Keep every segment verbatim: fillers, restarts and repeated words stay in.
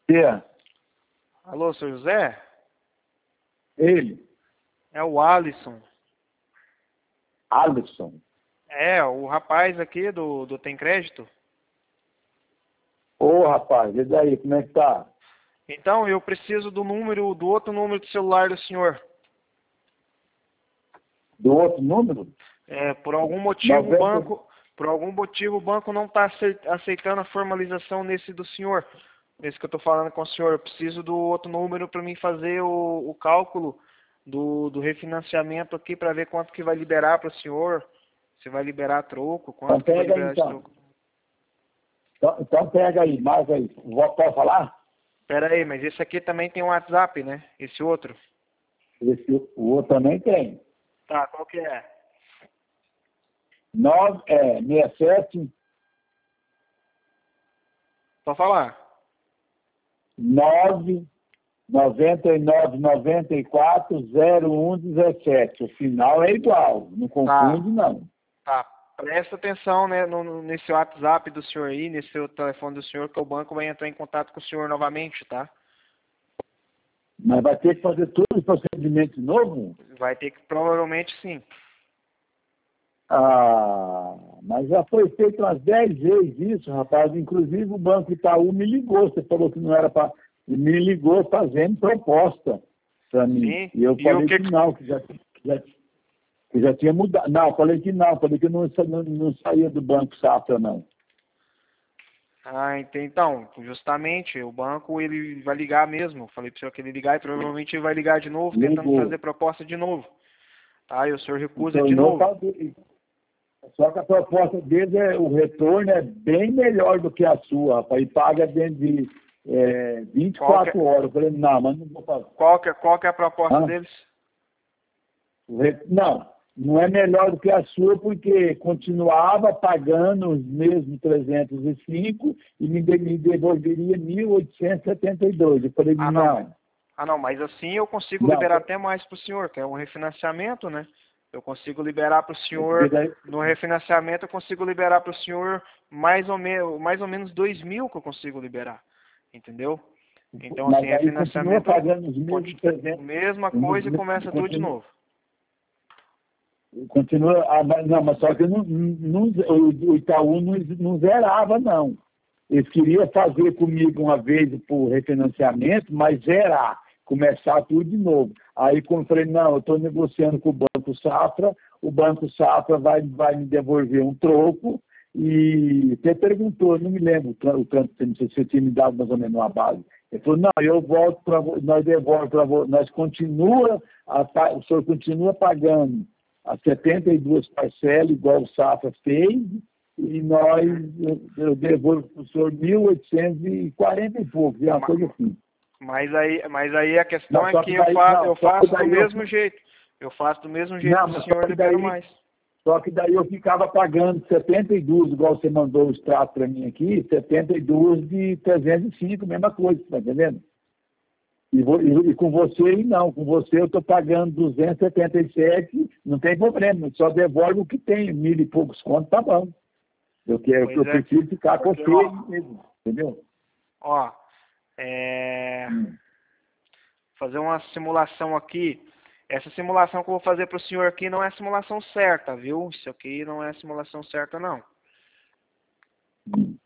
dia. Alô, seu José? Ele, É o Alisson. Alisson. É, o rapaz aqui do, do Tem Crédito. Ô, rapaz, e daí, como é que tá? Então, eu preciso do número, do outro número do celular do senhor. Do outro número? É, por algum motivo o noventa banco, por algum motivo o banco não está aceitando a formalização nesse do senhor. Nesse que eu estou falando com o senhor. Eu preciso do outro número para mim fazer o, o cálculo do, do refinanciamento aqui para ver quanto que vai liberar para o senhor. Se vai liberar troco, Então quanto que vai pega aí, liberar de então. troco. Então, então pega aí, mais aí. Vou- Pode falar? Pera aí, mas esse aqui também tem um WhatsApp, né? Esse outro. Esse, o outro também tem. Tá, qual que é? nove, é, sessenta e sete, Pode falar. nove, noventa e nove, noventa e quatro, zero um, dezessete. O final é igual, não Tá, confunde, não. tá. Presta atenção, né, no, no- nesse WhatsApp do senhor aí, nesse seu telefone do senhor, que o banco vai entrar em contato com o senhor novamente, tá? Mas vai ter que fazer todo o procedimento de novo? Vai ter que, provavelmente sim. Ah, mas já foi feito umas dez vezes isso, rapaz. Inclusive o Banco Itaú me ligou. Você falou que não era para. Me ligou fazendo proposta para mim. Sim. E eu E o falei que que que... não, que já, que já, que já tinha mudado. Não, falei que não, falei que não, sa- não, não saía do Banco Safra, não. Ah, ent- então, justamente, o banco, ele vai ligar mesmo. Falei pro senhor que ele ligar e provavelmente ele vai ligar de novo, tentando fazer Ligou. proposta de novo. Tá? E o senhor recusa de Tornou novo. pra- Só que a proposta deles é o retorno é bem melhor do que a sua, rapaz. E paga dentro de é, Qual que, vinte e quatro horas. Eu falei, não, mas não vou fazer. qual que, qual que é a proposta Hã? deles? O re- Não, não é melhor do que a sua, porque continuava pagando os mesmos trezentos e cinco e me de- me devolveria mil oitocentos e setenta e dois. Eu falei, Ah, não, mas, não, ah, não, mas assim eu consigo não, liberar até mais para o senhor, que é um refinanciamento, né? Eu consigo liberar para o porque senhor, daí, no refinanciamento eu consigo liberar para o senhor mais ou, me, mais ou menos dois mil que eu consigo liberar, entendeu? Então, assim, mas aí continua refinanciamento, pagando os mesmos conti- trezentos, mesma os coisa e me- começa tudo de continua, novo. continua, ah, mas, não, mas só que não, não, o, o Itaú não, não zerava, não. Eles queriam fazer comigo uma vez por refinanciamento, mas zerar, começar tudo de novo. Aí, como eu falei, não, eu estou negociando com o Banco Safra, o Banco Safra vai, vai me devolver um troco, e até perguntou, não me lembro o tanto, não sei se você tinha me dado mais ou menos uma base. Ele falou, não, eu volto para nós devolvemos para nós continua, a, o senhor continua pagando as setenta e duas parcelas, igual o Safra fez, e nós, eu, eu devolvo para o senhor mil oitocentos e quarenta e pouco, é uma Ma- coisa assim. Mas aí, mas aí a questão Não, é só que que eu, daí, fa não, eu só que faço do daí eu, mesmo jeito. Eu faço do mesmo jeito não, que o mas só senhor que libera daí, mais. só que daí eu ficava pagando setenta e dois, igual você mandou o extrato para mim aqui, setenta e dois de trezentos e cinco, mesma coisa, tá entendendo? E, vo- e- e com você, não, com você eu estou pagando duzentos e setenta e sete, não tem problema, só devolve o que tem, mil e poucos contos, tá bom. Eu quero, Pois eu é, preciso ficar com porque, você ó, mesmo, entendeu? ó, é, Hum. fazer uma simulação aqui. Essa simulação que eu vou fazer para o senhor aqui não é simulação certa, viu? Isso aqui não é simulação certa, não. Hum.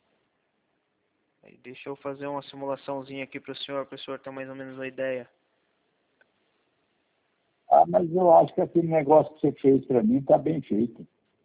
Aí deixa eu fazer uma simulaçãozinha aqui para o senhor, para o senhor ter mais ou menos uma ideia. Ah, mas eu acho que aquele negócio que você fez para mim está bem feito.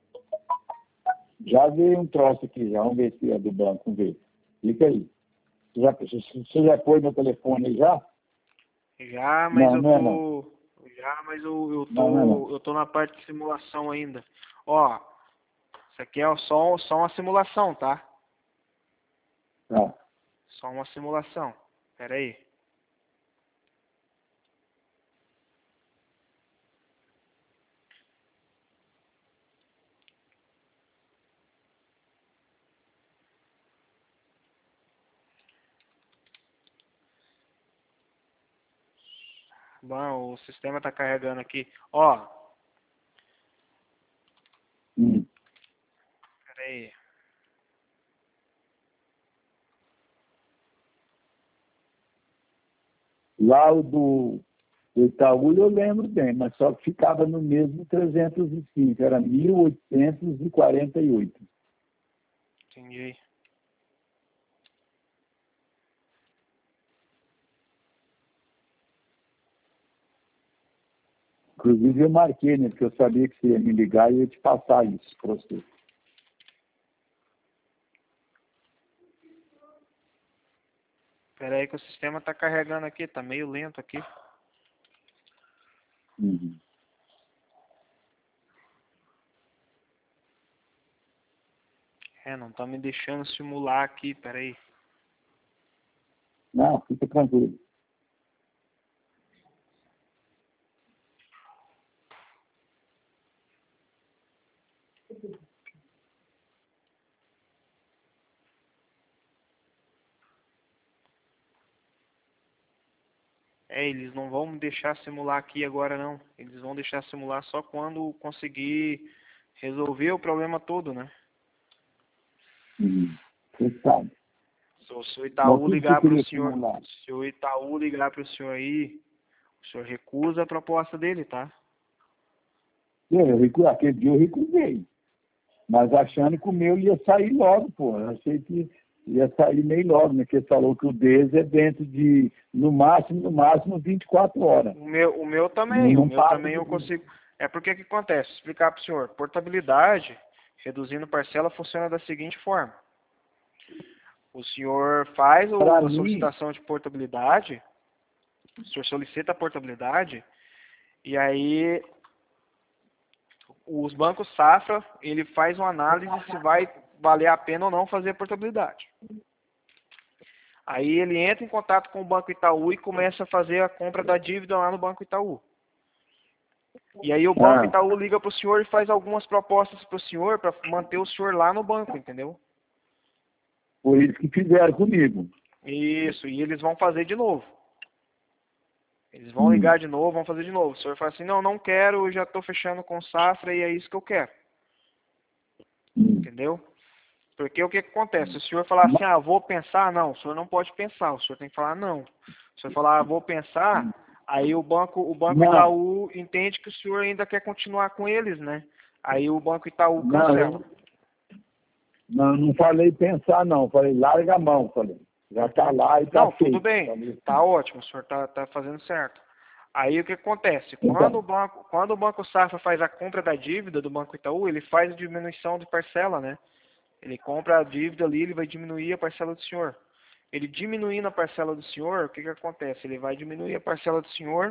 Já veio um troço aqui, já, vamos ver se é do banco, vamos ver. Fica aí. Você já, você já pôs no telefone aí já? Já, mas Não, eu não é não. tô. Já, mas eu, eu Não, não é não. tô. Eu tô na parte de simulação ainda. Ó, isso aqui é só, só uma simulação, tá? Tá. Só uma simulação. Pera aí. Bom, o sistema tá carregando aqui. Ó, Hum. pera aí. Lá o do, do Itaú eu lembro bem, mas só que ficava no mesmo trezentos e cinco, era mil oitocentos e quarenta e oito. Entendi. Inclusive eu marquei, né? Porque eu sabia que você ia me ligar e eu ia te passar isso para você. Espera aí que o sistema está carregando aqui, tá meio lento aqui. Uhum. É, não tá me deixando simular aqui, espera aí. Não, fica tranquilo. É, eles não vão me deixar simular aqui agora não. Eles vão deixar simular só quando conseguir resolver o problema todo, né? Uhum. Você sabe. Se o se o Mas Itaú o que que você ligar para o queria senhor, simular? se o Itaú ligar para o senhor aí, o senhor recusa a proposta dele, tá? Eu, eu recu... Aquele dia eu recusei. Mas achando que o meu ia sair logo, pô. Eu achei que ia sair meio logo, né? Porque ele falou que o deles é dentro de, no máximo, no máximo, vinte e quatro horas. O meu, o meu Não, também, o não meu passa também de eu vinte. consigo. É porque o que acontece? Vou explicar para o senhor. Portabilidade, reduzindo parcela, funciona da seguinte forma. O senhor faz Para o, a mim, solicitação de portabilidade, o senhor solicita a portabilidade, e aí os bancos Safra, ele faz uma análise se vai valer a pena ou não fazer a portabilidade. Aí ele entra em contato com o Banco Itaú e começa a fazer a compra da dívida lá no Banco Itaú. E aí o Banco ah, Itaú liga para o senhor e faz algumas propostas para o senhor para manter o senhor lá no banco, entendeu? foi isso que fizeram comigo. Isso, e eles vão fazer de novo. Eles vão Hum, ligar de novo, vão fazer de novo. O senhor fala assim, não, não quero, eu já estou fechando com Safra e é isso que eu quero. hum. Entendeu? Porque o que, que acontece? Se o senhor falar assim, ah, vou pensar, não, o senhor não pode pensar, o senhor tem que falar não. Se o senhor falar, ah, vou pensar, aí o banco, o banco Não, Itaú entende que o senhor ainda quer continuar com eles, né? Aí o banco Itaú não, cancela. eu não, não falei pensar, não. Falei, larga a mão, falei. Já está Uhum. lá e está Não, tudo feito. bem, Falei tá assim. ótimo, o senhor tá, tá fazendo certo. Aí o que acontece? Quando o Então, banco, quando o Banco Safra faz a compra da dívida do Banco Itaú, ele faz a diminuição de parcela, né? Ele compra a dívida ali, ele vai diminuir a parcela do senhor. Ele diminuindo a parcela do senhor, o que que acontece? Ele vai diminuir a parcela do senhor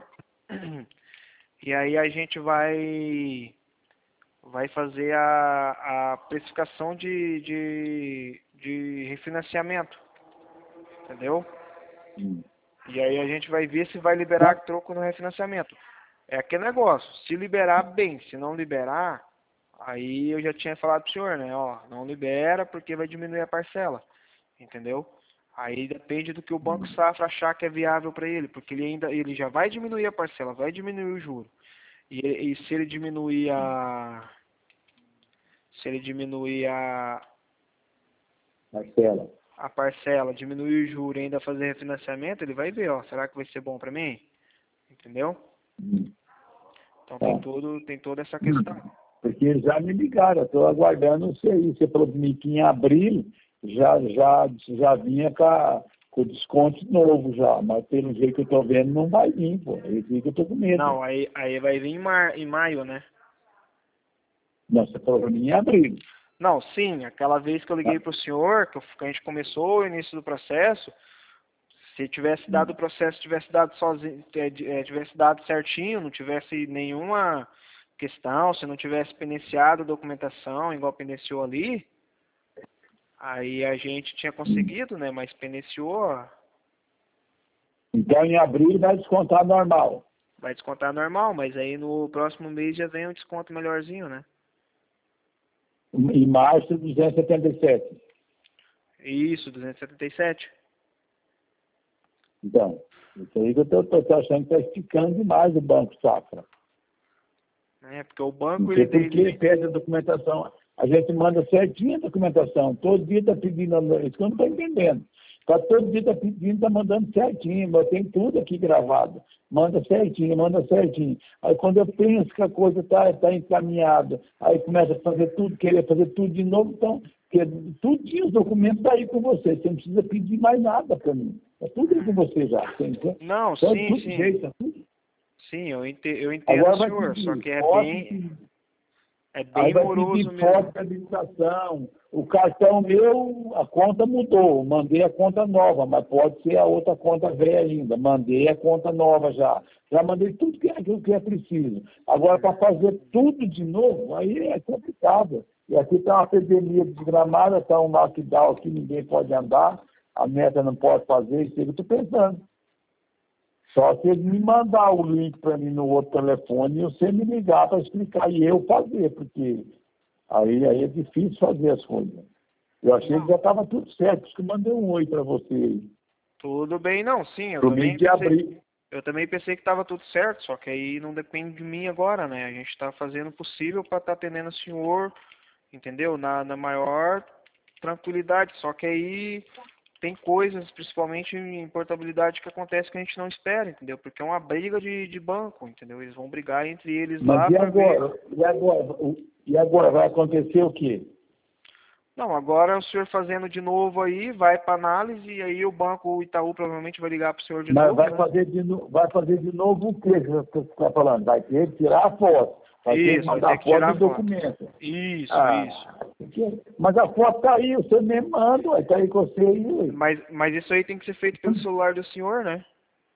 e aí a gente vai vai fazer a, a precificação de, de, de refinanciamento, entendeu? hum. E aí a gente vai ver se vai liberar troco no refinanciamento. É aquele negócio, se liberar bem, se não liberar, aí eu já tinha falado pro senhor, né? Ó, não libera porque vai diminuir a parcela, entendeu? Aí depende do que o Banco Safra achar que é viável para ele, porque ele ainda ele já vai diminuir a parcela, vai diminuir o juro. E, e se ele diminuir a se ele diminuir a, Marcela. a parcela, diminuir o juro e ainda fazer refinanciamento, ele vai ver, ó, será que vai ser bom para mim? Entendeu? Hum, Então tem tá. todo tem toda essa questão. Hum. Porque eles já me ligaram, eu estou aguardando isso aí. Você falou para mim que em abril já, já, já vinha com, a, com o desconto novo já, mas pelo jeito que eu estou vendo não vai vir, pô. É isso aí que eu estou com medo. Não, aí, aí vai vir em, mar, em maio, né? Não, você falou para mim em abril. Não, sim, aquela vez que eu liguei Tá? para o senhor, que, eu- que a gente começou o início do processo, se tivesse dado o Hum. processo, tivesse dado sozinho, eh, de- eh, tivesse dado certinho, não tivesse nenhuma questão, se não tivesse pendenciado a documentação, igual pendenciou ali, aí a gente tinha Hum. conseguido, né? Mas pendenciou, Então em abril vai descontar normal. vai descontar normal, mas aí no próximo mês já vem um desconto melhorzinho, né? Em março, duzentos e setenta e sete. Isso, duzentos e setenta e sete. Então, isso aí que eu estou achando que está esticando demais o Banco Safra. Né? Porque o Não banco, sei ele, por que ele, pede a documentação. A gente manda certinho a documentação. Todo dia está pedindo. a- Isso que eu não estou entendendo. Tá todo dia tá pedindo, tá mandando certinho, mas tem tudo aqui gravado. Manda certinho, manda certinho. Aí quando eu penso que a coisa está tá encaminhada, aí começa a fazer tudo, querer fazer tudo de novo, então, porque tudo os documentos tá aí com você. Você não precisa pedir mais nada para mim. É tudo aí com você já. Tem, tem, Não, então, sim, tudo sim. jeito, tá tudo. Sim, eu entendo, eu entendo, Agora vai senhor, só pedir que é foto, bem, é aí bem vai moroso pedir foto mesmo. de habilitação. O cartão meu, a conta mudou. Mandei a conta nova, mas pode ser a outra conta velha ainda. Mandei a conta nova já. Já mandei tudo que é, aquilo que é preciso. Agora, para fazer tudo de novo, aí é complicado. E aqui está uma epidemia desgramada, está um lockdown aqui, ninguém pode andar, a meta não pode fazer, isso que eu estou pensando. Só se ele me mandar o link para mim no outro telefone e você me ligar para explicar e eu fazer, porque aí, aí é difícil fazer as coisas. Eu achei que já estava tudo certo, por isso que eu mandei um oi para você. Tudo bem, não, sim, eu Pro também mês de pensei, abril. eu também pensei que estava tudo certo, só que aí não depende de mim agora, né? A gente está fazendo o possível para estar atendendo o senhor, entendeu? Na, na maior tranquilidade, só que aí tem coisas, principalmente em portabilidade, que acontece que a gente não espera, entendeu? Porque é uma briga de, de banco, entendeu? Eles vão brigar entre eles Mas lá e para ver. agora? E agora? O- E agora vai acontecer o quê? Não, agora o senhor fazendo de novo aí, vai para análise e aí o banco o Itaú provavelmente vai ligar para o senhor de Mas novo, vai né? fazer de, no- vai fazer de novo o quê que você está falando? Vai ter que tirar a foto. Vai ter que Isso, vai ter mandar que foto tirar do a foto. documento. Isso, isso. Ah, que- mas a foto está aí, você mesmo manda, está aí com você aí. Ué. Mas, mas isso aí tem que ser feito pelo celular do senhor, né?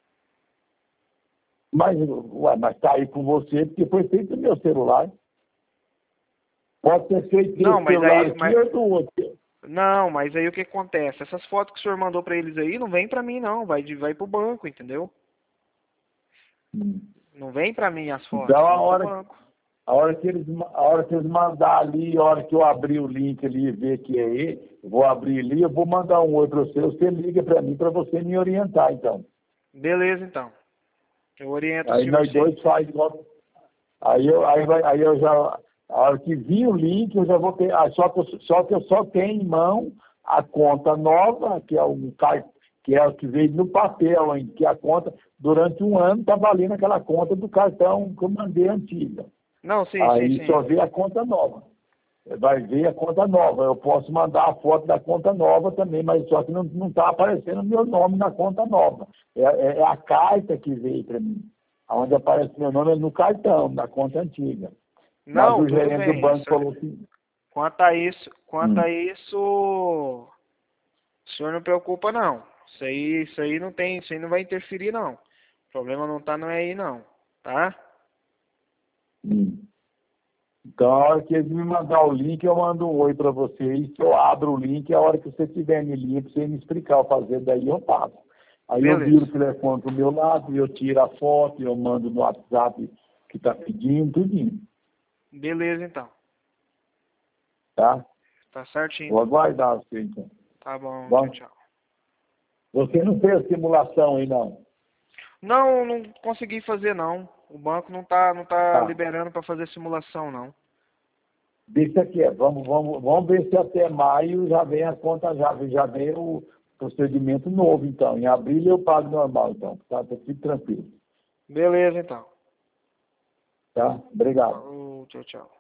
Mas, ué, mas está aí com você porque foi feito no meu celular. Pode ser feito Não, desse mas celular aí, aqui mas, ou do outro. não, mas aí o que acontece? Essas fotos que o senhor mandou para eles aí não vem para mim não, vai de, vai pro banco, entendeu? Hum. Não vem para mim as Então, fotos, a vem pro hora, banco. a, hora que eles, a hora que eles mandar ali, a hora que eu abrir o link ali e ver que é ele, eu vou abrir ali, eu vou mandar um oi para você, você liga para mim para você me orientar, então. Beleza, então. Eu oriento o Aí senhor nós sim. dois faz igual. Aí eu, aí, vai, aí eu já, a hora que vir o link, eu já vou ter, ah, só, que eu, só que eu só tenho em mão a conta nova, que é o car- que é o que veio no papel, hein, que a conta, durante um ano, está valendo aquela conta do cartão que eu mandei antiga. Não, sim, sim, Aí sim. só vê a conta nova. Vai ver a conta nova. Eu posso mandar a foto da conta nova também, mas só que não está aparecendo o meu nome na conta nova. É, é- é a carta que veio para mim. Onde aparece meu nome é no cartão, na conta antiga. Mas Não, o tudo gerente do bem. banco Isso, falou assim, quanto a isso, quanto hum, a isso, o senhor não preocupa não. Isso aí, isso aí não tem, isso aí não vai interferir não. O problema não tá não é aí não, tá? hum. Então, a hora que eles me mandar o link, eu mando um oi para vocês. Eu abro o link, a hora que você tiver me link, pra você me explicar o fazer, daí eu passo. Aí eu viro Beleza. o telefone pro meu lado, eu tiro a foto, eu mando no WhatsApp que está pedindo, tudinho, Beleza então. tá? Tá certinho Vou então. aguardar você, então. Tá bom, tchau, Bom, tchau. você não fez a simulação aí, não? Não, não consegui fazer não. O banco não tá, não tá Tá. liberando para fazer simulação não. Deixa quieto. Vamos, vamos, vamos ver se até maio já vem a conta, já, já vem o procedimento novo, então. Em abril eu pago normal, então. Tá, tá tudo tranquilo. Beleza então. Tá? Obrigado. Falou, tchau, tchau.